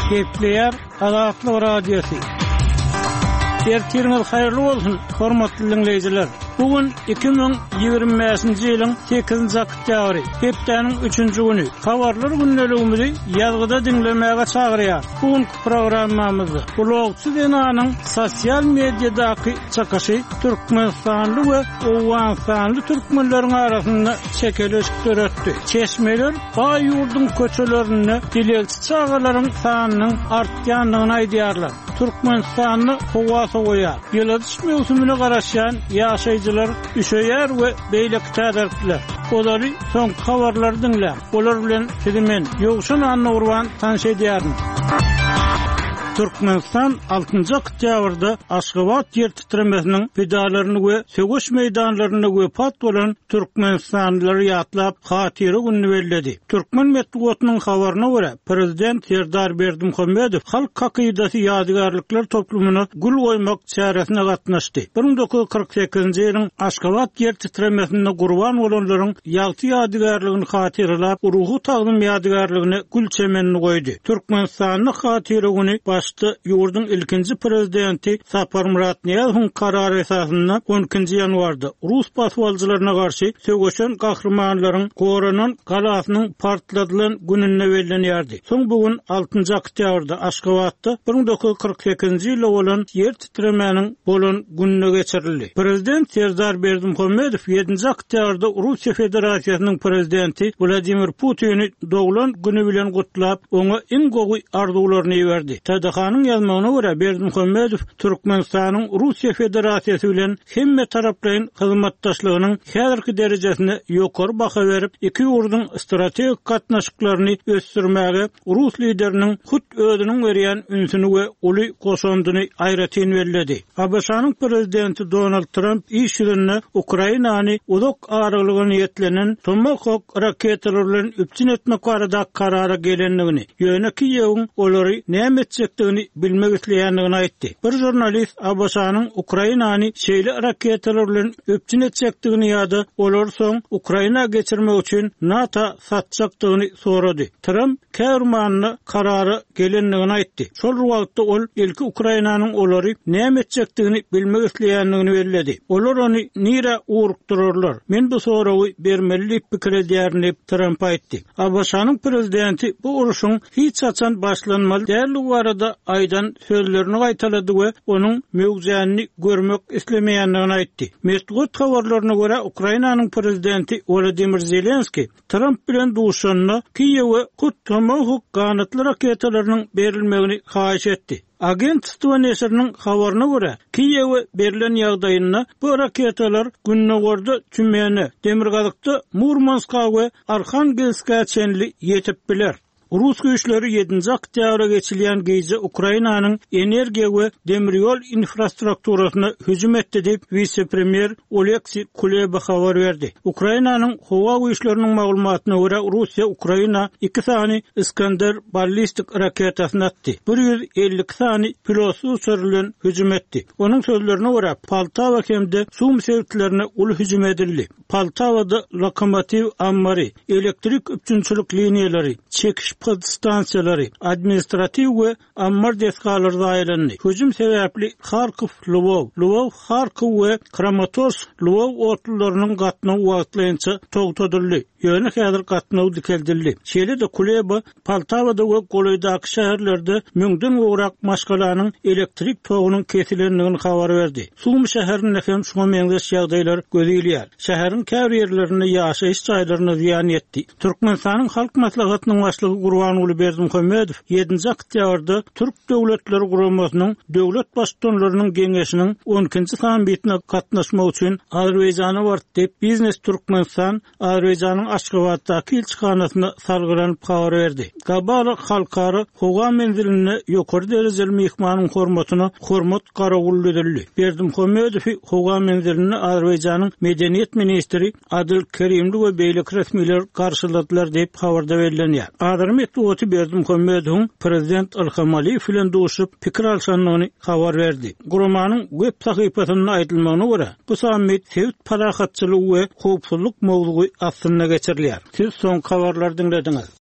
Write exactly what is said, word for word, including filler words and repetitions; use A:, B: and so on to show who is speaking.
A: Kepler Azatlyk Radiosu. Ertiriniz hayırlı olsun, hormatly dinleyijiler. Bugün iki bin ýygrimi beşinji ýylyň sekizinji oktýabry, hepdeniň üçünji güni. Habarlar günneligimizi ýazgyda dinlemäge çagyrýar. Bugünkü programmamyzda blogçy denanyň sosial mediadaky çakaşy Türkmenistanly we Owganstanly türkmenleriň arasynda çekeleşik döretdi. Çeşmeler baý ýurdun köçelerini dileçi çağalaryň sanynyň artýanlygyny aýdýarlar. Türkmenistanly howa soýar. Ýyldys mewsumyna garaşan ýaşaýjylar üşeýär we beýle täderler. Olary soň habarlar dinler. Olar bilen sizimen ýogşan anny urban tanşedýärmi? Türkmenistan altynjy oktýabrda Aşgabat ýer titremesiniň fidalaryny we sögüş meýdanlaryny wepat bolan türkmenistanlylary ýatlap hatyry günni bellädi. Türkmen medeniýetiniň habaryna görä, prezident Serdar Berdimuhammedow halk hakydasy ýadygarlyklar toplumyna gül goýmak çäresine gatnaşdy. bir bin dokuz yüz kırk sekizinji ýylyň Aşgabat ýer titremesinde gurban bolanlaryň ýagty ýadygarlygyny hatyrlap, ruhy tagdym ýadygarlygyny gül çemenine goýdy. Türkmenistanyň hatyry güni başda ýurdun ilkinji prezidenti Sapar Muratniýazowyň karary esasynda on ikinji ýanwarda Rus baswalçylaryna garşy sögüşen gahrmanlaryň Goranan galasynyň partladylan gününe bellenýärdi. Soň bugün altynjy oktýabrda Aşgabatda bir bin dokuz yüz kırk sekizinji ýylda bolan ýer titremeniň bolan gününe geçirildi. Prezident Serdar Berdimuhammedow ýedinji oktýabrda Russiýa Federasiýasynyň prezidenti Vladimir Putini doglan günü bilen gutlap, oňa iň gowy arzularyny berdi. Tadahanyň ýazmagyna görä Berdimuhammedow Türkmenistanyň Russiýa Federasiýasy bilen hemme taraplaryň hyzmatdaşlygynyň häzirki derejesine ýokary baha berip, iki ýurdun strategik gatnaşyklaryny ösdürmäge Rus lideriniň hut özüniň berýän ünsüni we uly goşandyny aýratyn belledi. A B S-nyň prezidenti Donald Trump iş ýerine Ukrainany uzak aralygyny niýetlenen Tomahawk raketalaryň üpçün etmek barada karara gelenligini, ýöne Kiýewiň olary näme etjekdigini bilmek isleýändigini aýtdy. Bir jurnalist A B S-nyň Ukrainany şeýle raketalar bilen öpçün etjekdigini ýa-da olar soň Ukraina geçirmek üçin NATO satjakdygyny sorady. Trump Kermanyny karary gelenligini aýtdy. Şol wagtda ol ilki Ukrainanyň olary näme etjekdigini bilmek isleýändigini belledi. Olar ony nire urukdurarlar. Men bu sorawy bermelilik pikir edýärim Trump aýtdy. A B S-nyň prezidenti bu uruşyň hiç açan başlanmaly däli barada aýdan sözlerini gaýtalady we onuň mewjudany görmek islemeýändigini aýtdy. Medeniýet habarlaryna görä Ukrainanyň prezidenti Volodymyr Zelenski Trump bilen duşanyna Kiýewe Kut Tomahawk ganatly raketalarynyň berilmegini haýyş etdi. Agentство neşriniň habaryna görä, Kiýewe berilen ýagdaýynda bu raketalar Günnogorda, Tümeni, Demirgazykda, Murmanska we Arkhangelska çenli ýetip biler. Rus güýçleri ýedinji oktýabra geçilýän gece Ukrainanyň energiýa we demirýol infrastrukturasyna hüjüm etdi diýip vice-premier Oleksiy Kuleba habar berdi. Ukrainanyň howa güýçleriniň maglumatyna görä Russiýa Ukraina iki sany Iskander ballistik raketasyny atdy. bir ýüz ellik sany pilotly uçurylan hüjüm etdi. Onuň sözlerine görä Poltawa hemde suw meselelerine uly hüjüm edildi. Poltawada lokomotiv ammary, elektrik üçünçülük liniýalary, çekiş podstansiýalary, administrativ we ammar desgalary daýrlandy. Hüjüm sebäpli Kharkiv, Lwow, Lwow, Kharkiv we Kramatorsk, Lwow otlularynyň gatnawy wagtlança togtadyldy. Ýöne häzir gatnawy dikeldildi. Şeýle de Kuleba, Poltawada we Golaýdaky şäherlerde müňden gowrak maşgalanyň elektrik togunyň kesilendigini habar berdi. Sumy şäherinde hem şoňa meňzeş ýagdaýlar gözýilýär. Şäheriň käbir ýerlerinde ýaşaýyş jaýlaryna ziýan ýetdi. Türkmenistanyň halk maslahatynyň başlygy Gurbanuly Berdimuhammedow ýedinji oktýabrda Türk döwletleri guramasynyň döwlet başdanlarynyň geňeşiniň on ikinji sammitine gatnaşmak üçin Azerbaýjana bardy diýip Biznes Türkmenistan Azerbaýjanyň Aşgabatdaky elçixanasyna salgylanyp habar berdi. Gabala halkary howa menziline ýokary derejeli mehmanyň hormatyna hormat garagully Berdimuhammedow howa menziline Azerbaýjanyň medeniýet ministri Adil Kerimli we beýle resmiler garşyladylar diýip habarda berilýär. Medeniýet Berdimuhammedow prezident Ilham Aliýew bilen duşup pikir alşanlygyny habar berdi. Guramanyň web sahypasyna aýdylmagyna görä, bu sammit sewit parahatçylyk we howpsuzlyk mowzugy aslynda geçirilýär. Siz soň habarlar dinlediňiz.